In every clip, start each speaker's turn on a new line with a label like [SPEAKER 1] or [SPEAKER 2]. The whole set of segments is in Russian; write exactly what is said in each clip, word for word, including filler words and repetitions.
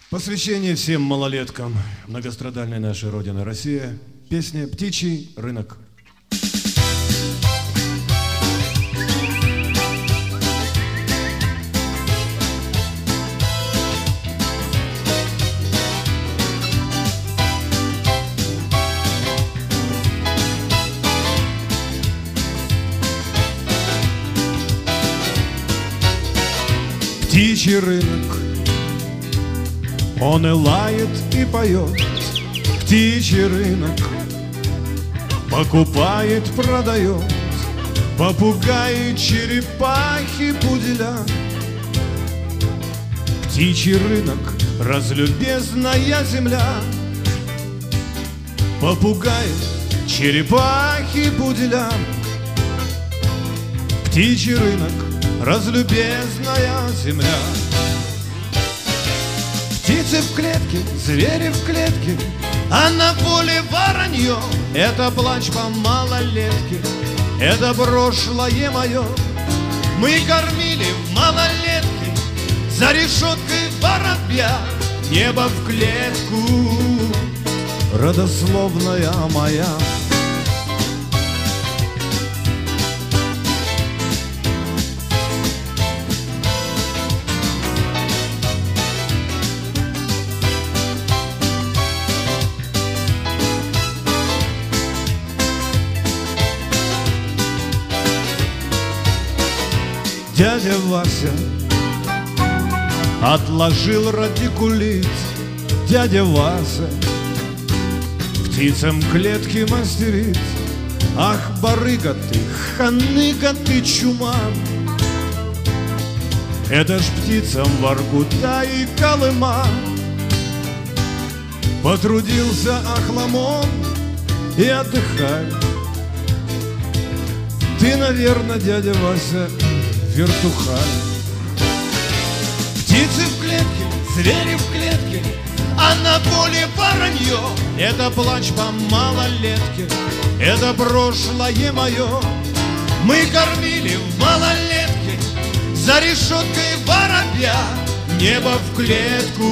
[SPEAKER 1] Посвящение всем малолеткам многострадальной нашей Родины Россия. Песня «Птичий рынок». Птичий рынок, он и лает, и поет. Птичий рынок покупает, продает. Попугаи, черепахи, пуделя. Птичий рынок, разлюбезная земля. Попугаи, черепахи, пуделя. Птичий рынок, разлюбезная земля. Птицы в клетке, звери в клетке, а на поле воронье. Это плач по малолетке, это прошлое мое. Мы кормили в малолетке, за решеткой воробья. Небо в клетку, родословная моя. Дядя Вася отложил радикулит. Дядя Вася птицам клетки мастерит. Ах, барыга ты, ханыга ты, чума. Это ж птицам Воркута и Колыма. Потрудился Ахламон и отдыхай. Ты, наверное, дядя Вася, вертухай. Птицы в клетке, звери в клетке, а на поле воронье. Это плач по малолетке, это прошлое мое. Мы кормили в малолетке, за решеткой воробья. Небо в клетку,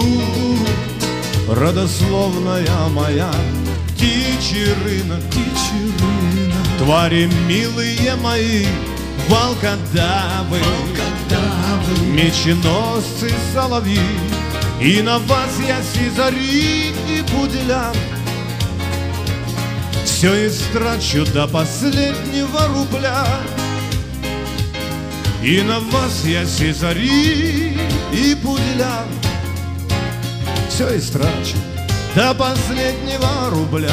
[SPEAKER 1] родословная моя. Птичий рынок, птичий рынок, твари милые мои, волкодавы, волкодавы, меченосцы, соловьи. И на вас я сизари и пуделя. Все истрачу до последнего рубля. И на вас я сизари и пуделя. Все истрачу до последнего рубля.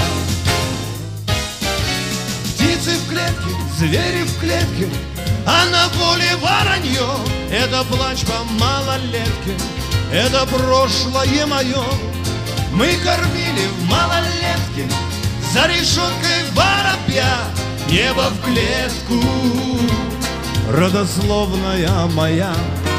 [SPEAKER 1] Птицы в клетке, звери в клетке, а на поле воронье. Это плач по малолетке, это прошлое мое. Мы кормили в малолетке, за решеткой воробья. Небо в клетку, родословная моя.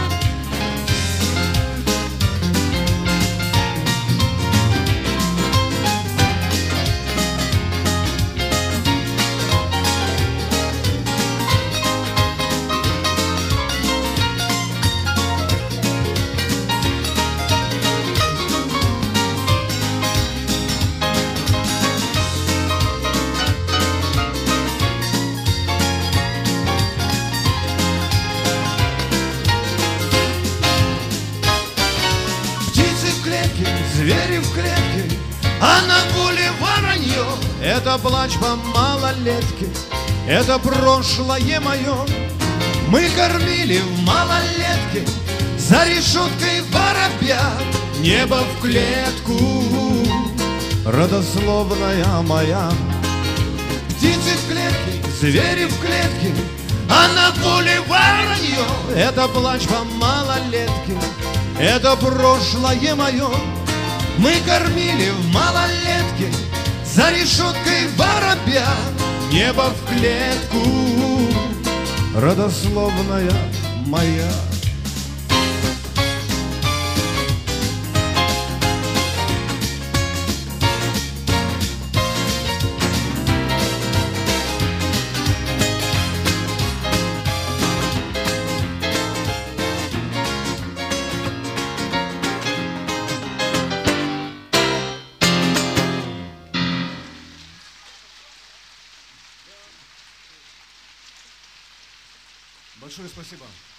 [SPEAKER 1] Звери в клетке, а на поле воронье. Это плач по малолетке, это прошлое мое. Мы кормили в малолетке, за решеткой воробья. Небо в клетку, родословная моя. Птицы в клетке, звери в клетке, а на поле воронье. Это плач по малолетке, это прошлое мое. Мы кормили в малолетке, за решеткой воробья. Небо в клетку, родословная моя.
[SPEAKER 2] Большое спасибо.